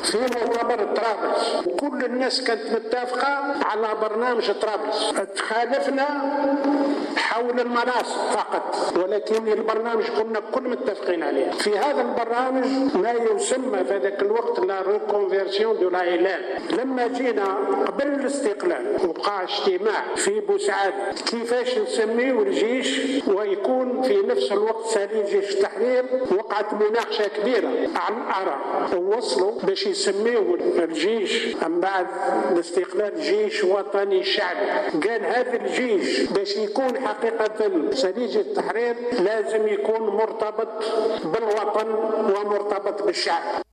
في مؤتمر طرابلس، كل الناس كانت متفقة على برنامج طرابلس. تخالفنا حول المناصب فقط، ولكن البرنامج كنا كل متفقين عليه. في هذا البرنامج ما يسمى في ذاك الوقت لا ريكونفيرسيون دو لايلان. لما جينا قبل الاستقلال وقع اجتماع في بوسعاد كيفاش نسميه الجيش ويكون في نفس الوقت ثاني جيش التحرير، وقعت مناقشة كبيرة عن آراء، ووصلوا باش يسميه الجيش من بعد الاستقلال جيش وطني شعبي. قال هذا الجيش باش يكون حقيقة سريج التحرير لازم يكون مرتبط بالوطن ومرتبط بالشعب.